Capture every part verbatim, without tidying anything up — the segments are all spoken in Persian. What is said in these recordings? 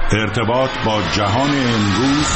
ارتباط با جهان امروز.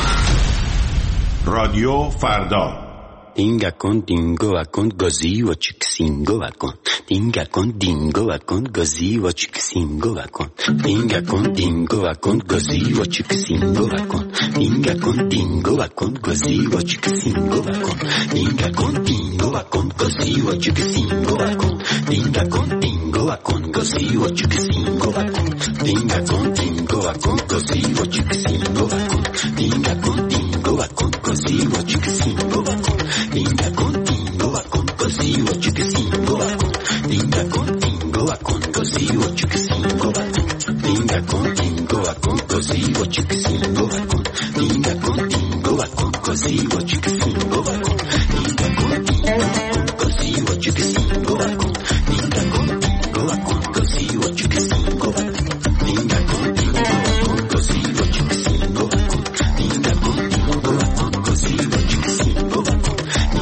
رادیو فردا. Dinga con dingo va con così o cicsingo va con Dinga con dingo va con così o cicsingo va con Dinga con dingo va con così o cicsingo va con Dinga con dingo va con così o cicsingo va con Dinga con dingo va con così o cicsingo va con Dinga con dingo va con così o cicsingo va con Dinga con dingo va con così o cicsingo va con Dinga con dingo va con così o cicsingo va con Dinga contigo va con così o chiquesingo va con Dinga contigo va con così o chiquesingo va con Dinga contigo va con così o chiquesingo va con Dinga contigo va con così o chiquesingo va con Dinga contigo va con così o chiquesingo va con Dinga contigo va con così o chiquesingo va con Dinga contigo va con così o chiquesingo va con Dinga contigo va con così o chiquesingo va con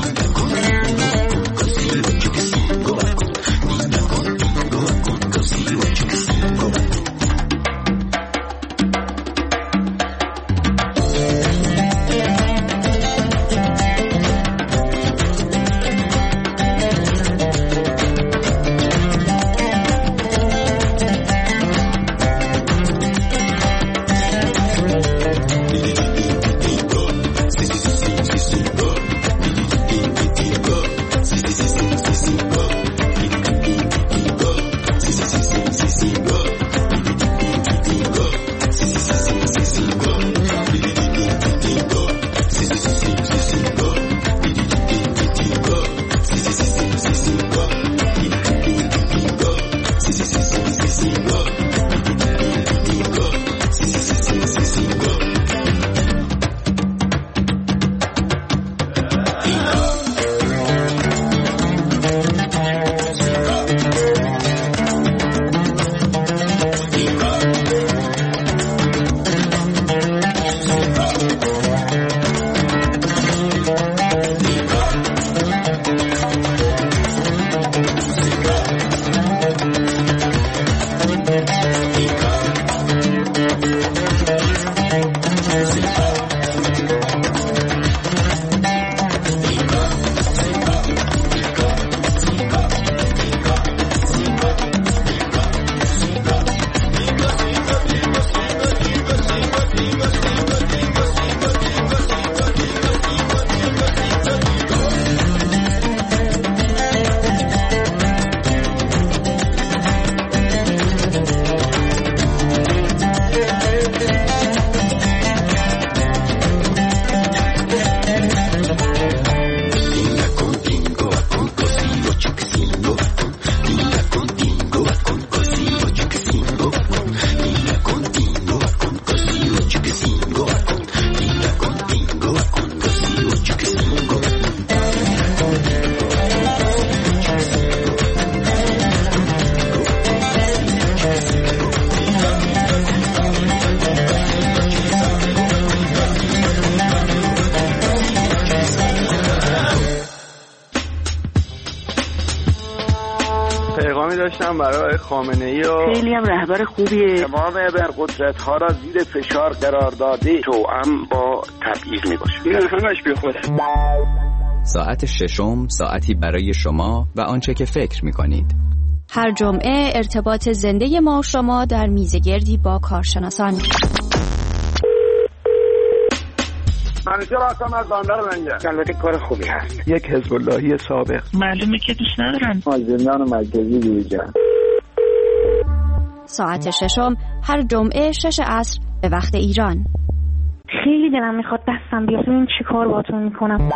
برای خامنه‌ای و خیلی هم رهبر خوبیه. تمام ابرقدرت‌ها را زیر فشار قرار داده توأم با تبعیض میباشه. این همش بی خوده. ساعت ششم، ساعتی برای شما و آنچه که فکر می‌کنید. هر جمعه ارتباط زنده ما و شما در میزگردی با کارشناسان. همیشه راستم از باندار منجه. البته کار خوبی هست. یک حزب اللهی سابق. معلومه که دوست ندارم. زندان مرکزی دیوجان. ساعت ششم هر جمعه شش عصر به وقت ایران. خیلی دلم میخواد دستم بیاد ببین چی کار باهاتون میکنم.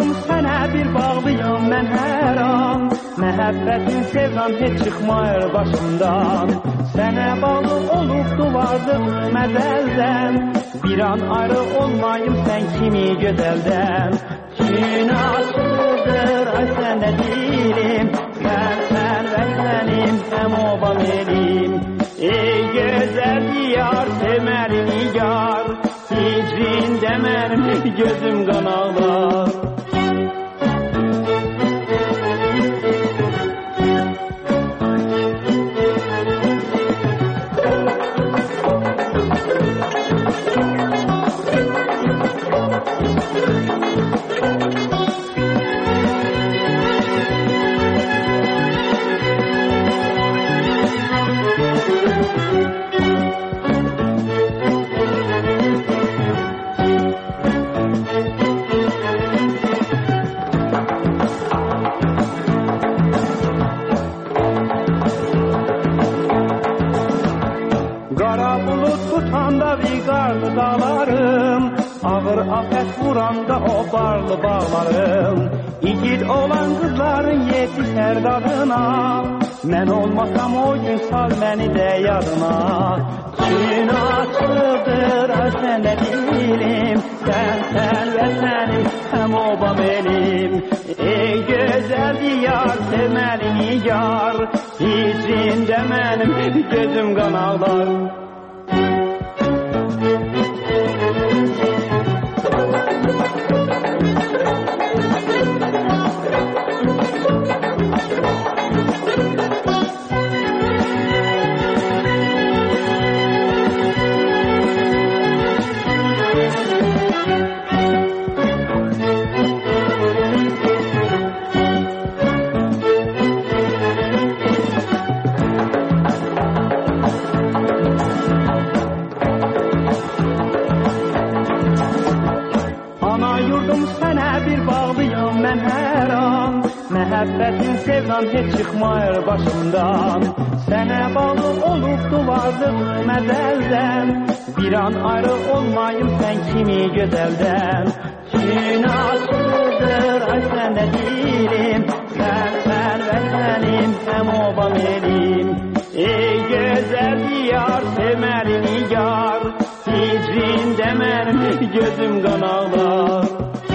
yurdum sənə bir bağlıyam mən hər an. Məhəbbətin sevdan heç çıxmayır başımdan. Sənə bağlı olubdu vardığım əzəldən. Bir an ayrı olmayım sən kimi gözəldən. Gün açıldır ay sənə dilim. Sən sən və sənim həm obam elim. Ey gözəl diyar sevməli nigar. Hicrində mənim gözüm qan ağlar. Dağlarım, ağır afət vuranda o barlı bağlarım. İgid olan qızların yetmiş hər qadına. Mən olmasam o gün sal məni də yadına. Gün açıldır sənə dilim. Sən sən və sənim həm obam elim. Ey gözəl diyar sevməli nigar. Hicrində mənim gözüm qan ağlar. Məhəbbətin sevdan heç çıxmayır başımdan. Sənə bağlı olubdu vardığım əzəldən. Bir an ayrı olmayım sən kimi gözəldən. Gün açıldır ay sənə dilim. Sən sən və sənim həm obam elim. Ey gözəl diyar sevməli nigar. Hicrində mənim gözüm qan ağlar.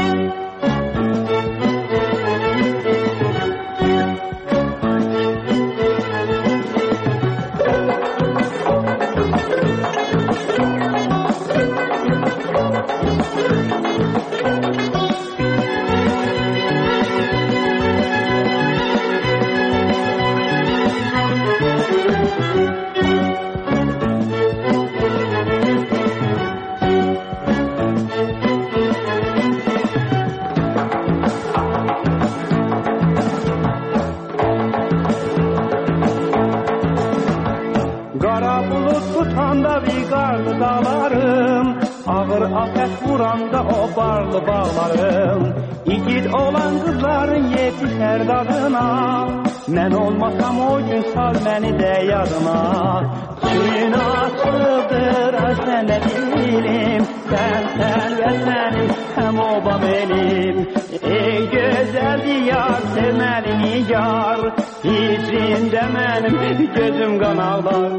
Afət vuranda o barlı bağlarım. İgid olan qızların yetmiş hər qadına. Mən olmasam o gün sal məni də yadına. Gün açıldır sənə dilim. Sən sən və sənim həm obam elim. Ey gözəl diyar sevməli nigar. Hicrində mənim gözüm qan ağlar.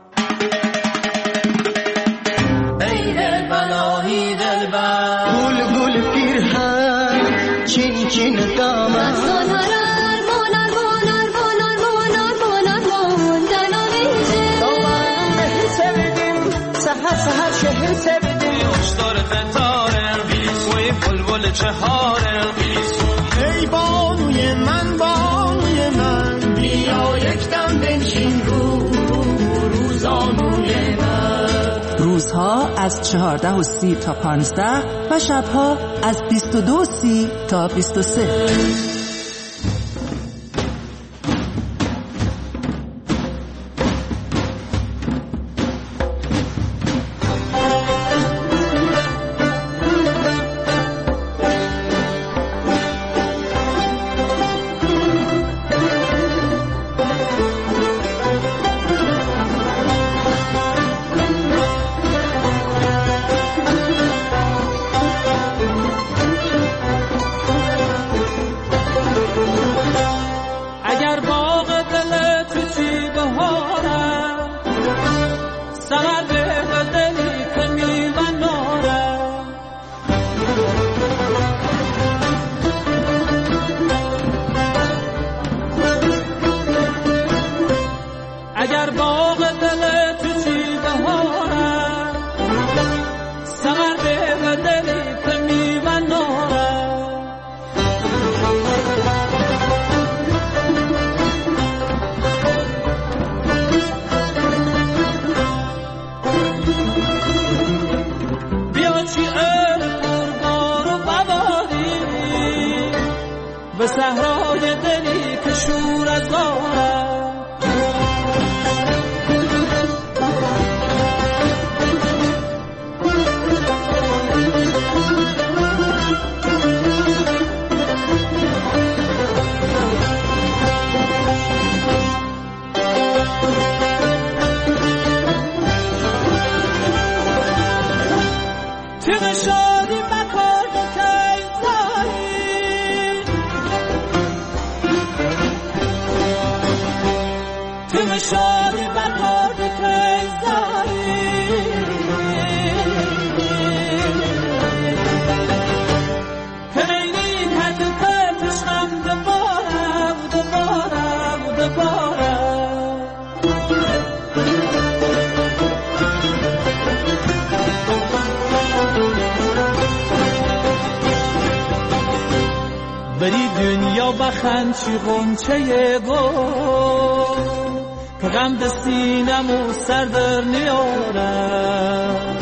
بناهی دلبر گل گل پیرهن چین چین دامن سالهرر مانر مانر مانر مانر مانر ماندنالیجه دامن sevdim seher seher şehir sevdim yokuşlar fetarem soy bulbul çeharem ey banuye men banuye men bia yekten benşin ru روزانوی من روزها از چهارده و سی تا پانزده و شبها از بیست و دو و سی تا بیست و سه. به صحرای دلی که شور از غارت. شادی بکار که زاری کنینی کت کتش هم دبارم دبارم دبارم بری دنیا بخند چی غنچه گل که غم دستینم و سر در نیارم.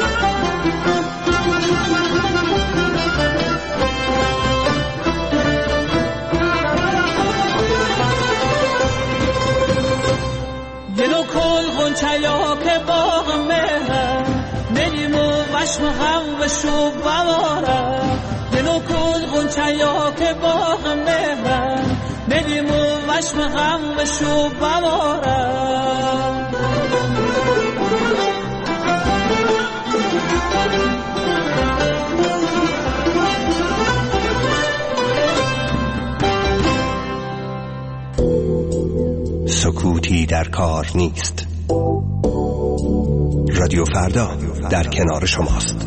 گلو کل غنچه یا که باغ مهرم نیم و وشم غم و شب بوارم. گلو کل غنچه یا که باغ مهرم نیم و وشم غم و شب بوارم. سکوتی در کار نیست. رادیو فردا در کنار شماست.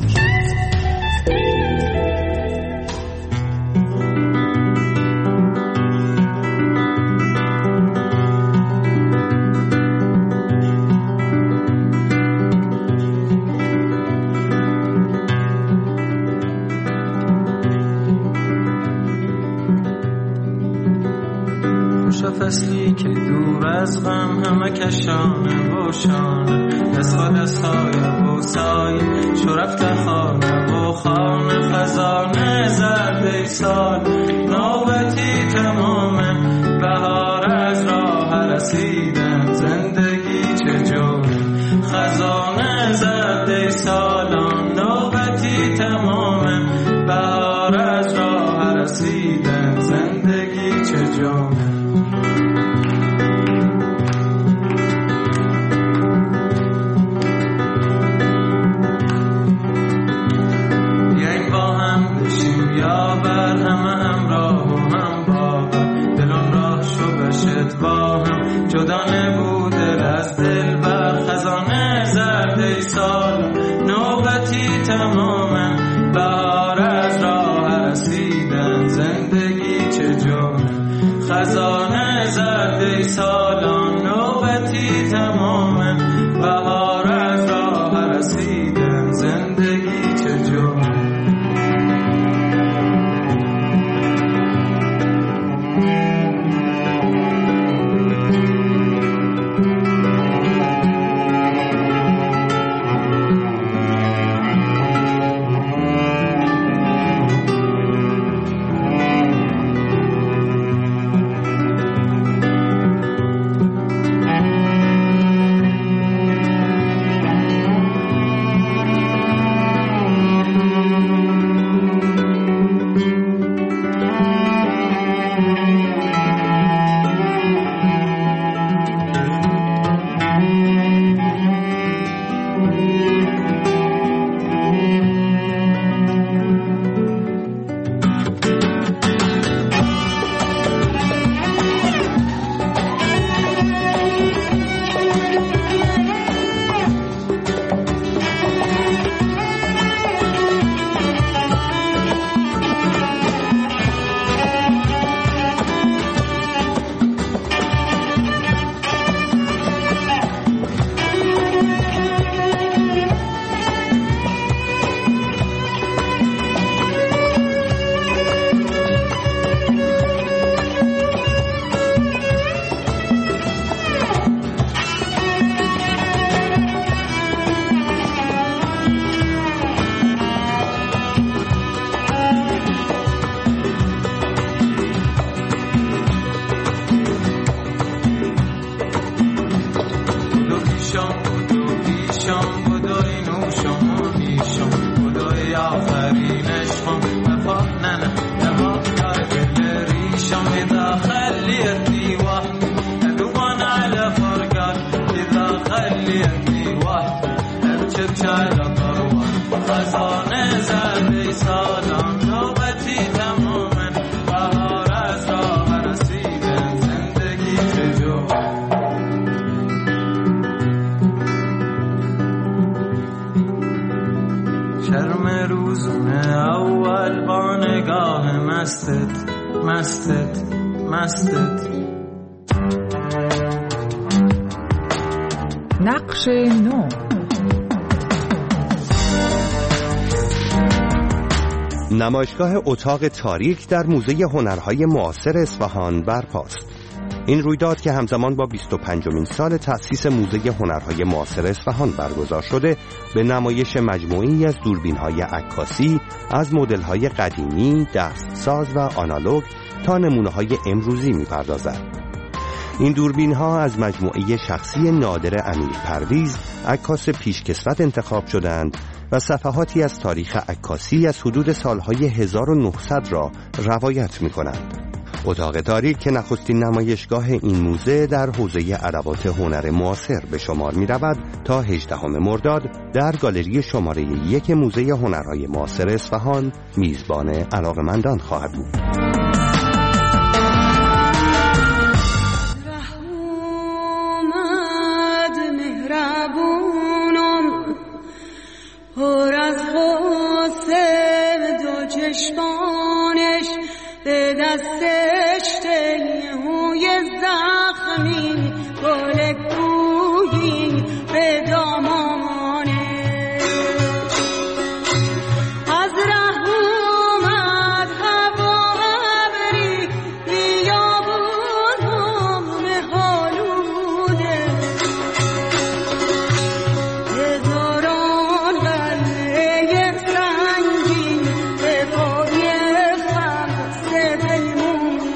فصلی که دور از غم همه کشانه و شانه از خود از سایه و سایه شو رفته خانه و خانه خزانه زرده سال نوبتی تمامه بهار از راه رسیدن زندگی چجوره خزانه زرده سالان نوبتی تمامه بهار از راه رسیدن زندگی چجوره. جدا نبود از دل بر خزانه زرده سال نوبتی تمامه بهار از راه رسیدن زندگی چجوره خزانه زرده سالان نوبتی تمامه بهار از راه رسیدن زندگی چجوره. نگاه مستت مستت مستت. نقش نو. نمایشگاه اتاق تاریک در موزه هنرهای معاصر اصفهان برپاست. این رویداد که همزمان با بیست و پنجمین سال تأسیس موزه هنرهای معاصر اصفهان برگزار شده، به نمایش مجموعی از دوربین‌های عکاسی از مدل‌های قدیمی، دستساز و آنالوگ تا نمونه‌های امروزی می‌پردازد. این دوربین‌ها از مجموعه شخصی نادر امیر پرویز، عکاس پیشکسوت انتخاب شدند و صفحاتی از تاریخ عکاسی از حدود سالهای هزار و نهصد را روایت می‌کنند. اتاق تاریک که نخستین نمایشگاه این موزه در حوزه ادوات هنر معاصر به شمار می‌رود، تا هجدهم مرداد در گالری شماره یک موزه هنرهای معاصر اصفهان میزبان علاقه‌مندان خواهد بود. پر از غصه دو چشمانش به دستش تیهوی زخمی گل کوهی به دامانش از ره اومد هوا ابری بیابون هم حالوده هزاران سنگین به پای خمسه دلمون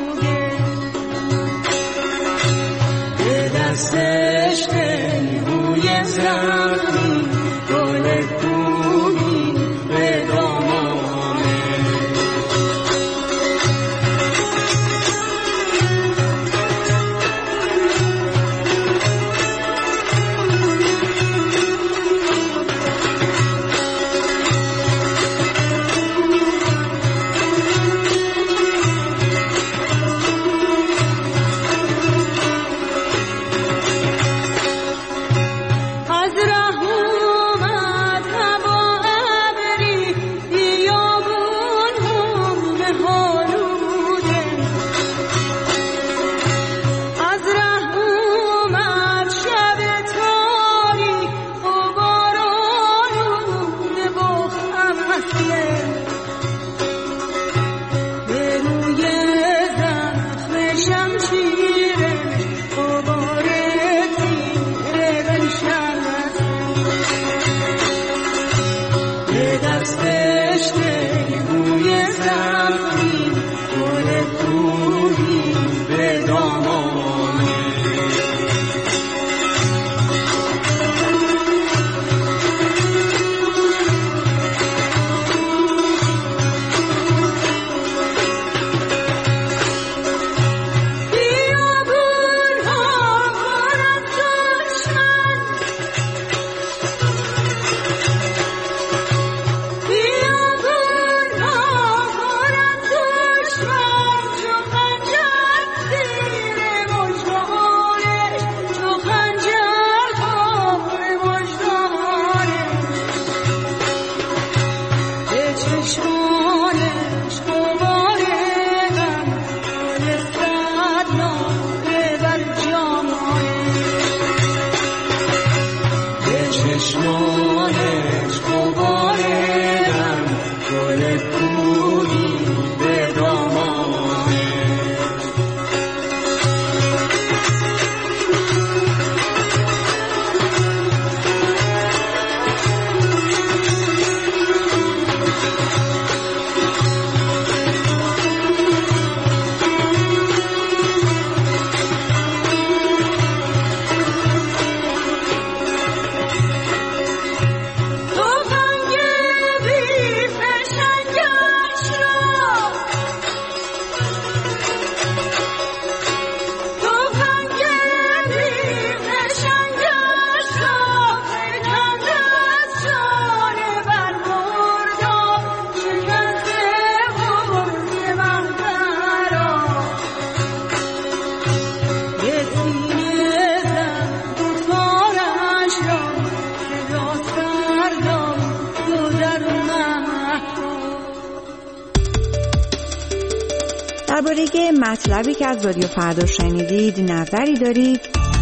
درباره مطلبی که از رادیو فردا شنیدید نظری دارید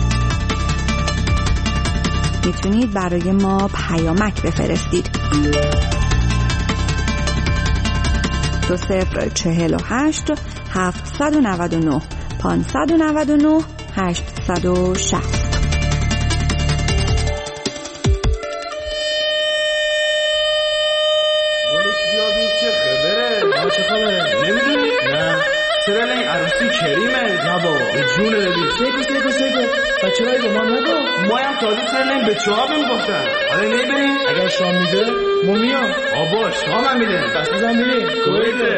میتونید برای ما پیامک بفرستید. دو صفر چهل و هشت هفتصد و نود و نه پانصد و نود و نه هشتصد و شصت. چرا این عروسی کریمه؟ نه بابا به جونه ببین سیگو سیگو سیگو بچه رای به ما نگو ما هم تازه سر نیم به چواب میگفتن حالا نمیبریم؟ اگر شام میده ما میام آبا شام هم میده دست بزن بریم کویته.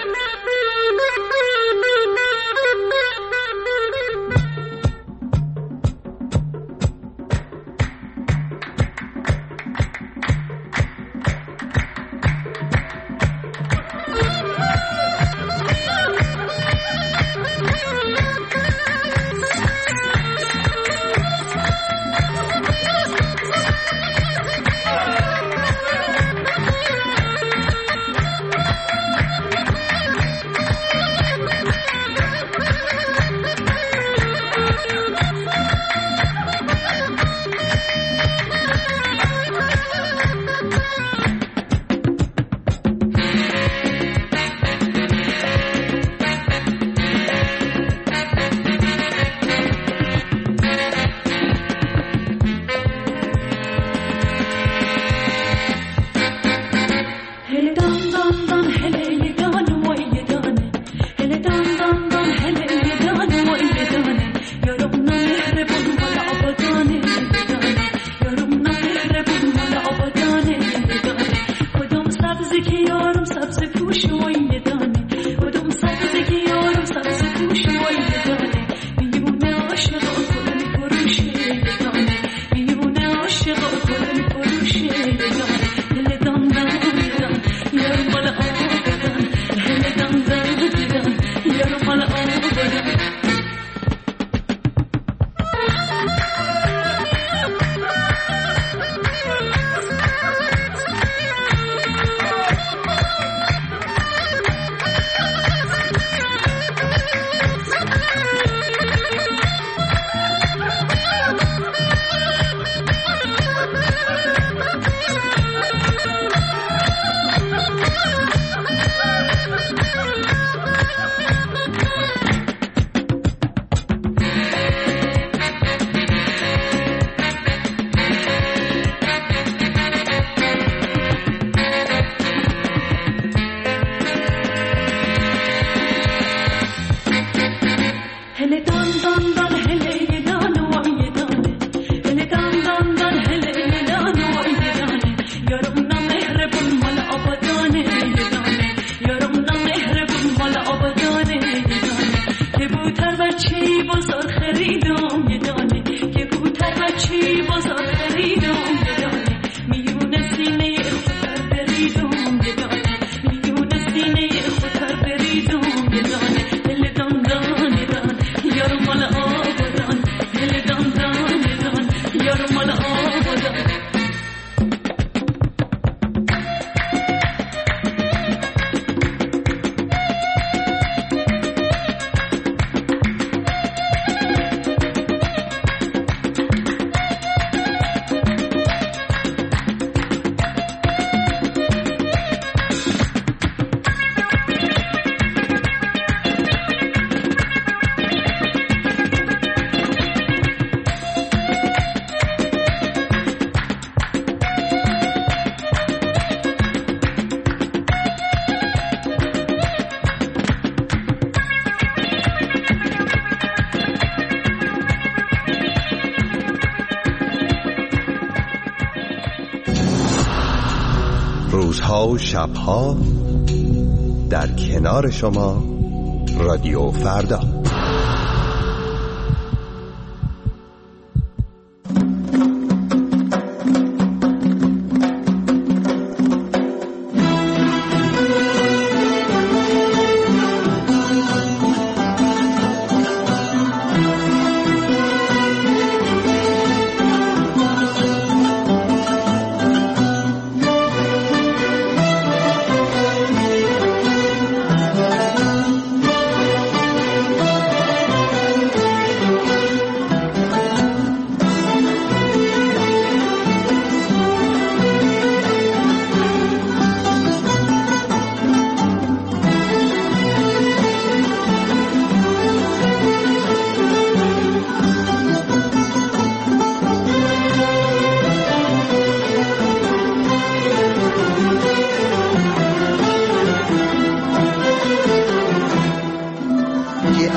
روزها و شبها در کنار شما رادیو فردا.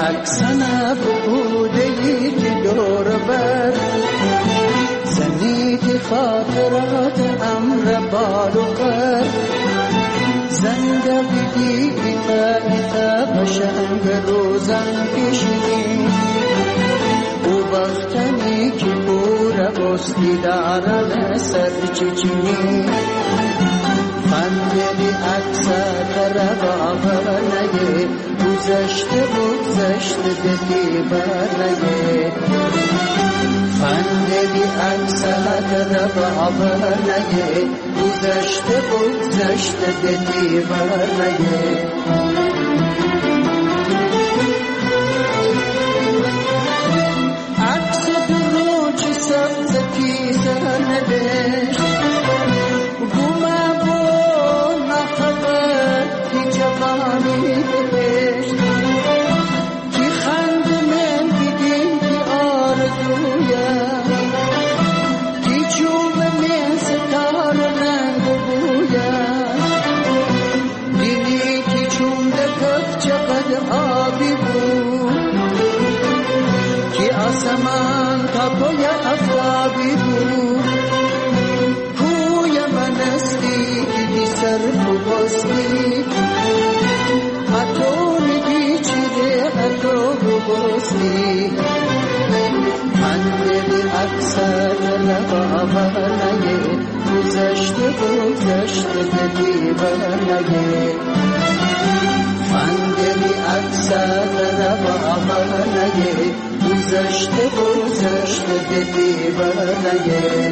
عکسنه بوده ای که دور بر زنید خاطرات امر بال و پر زنده بیدی ایتا ایتا بشنگ روزن کشیدی او وقتنی که او را بستی دارن سر چچینی خندلی اکسر روا نگه گذشته بگذشته دلی برنگه خندلی اکسر روا نگه گذشته بگذشته دلی برنگه عکس درو چی سبز کیسه نبشت آسمان تا پای افتابی بود کوی من استی که دی سر و باستی اتو نبی چیده اتو و باستی من دلی اکسر لبا برنگه گذشته گذشته دلی برنگه من دلی اکسر لبا برنگه گذشته گذشته دلی برنگه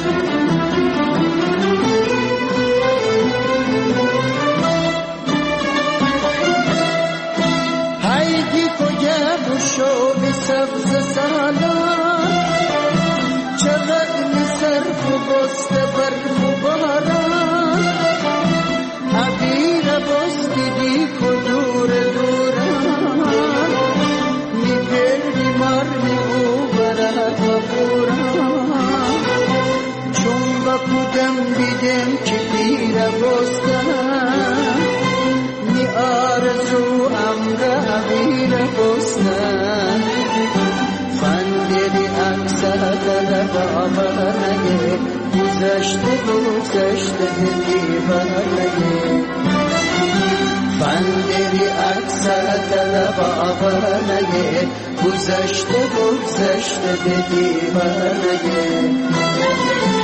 هایدی کجا بشو بی سبز سالان چقدر می صرف و بسته بر مباران حبیر بستی دی کدور دوران می پردی مرمی او برد و بوران چون با کدم دیدم که دیر بستن می آرزو امر حبیر بستن فندلی اکسر دلبا برنگه گذشته گذشته دلی برنگه فندلی اکسر دلبا برنگه گذشته گذشته دلی برنگه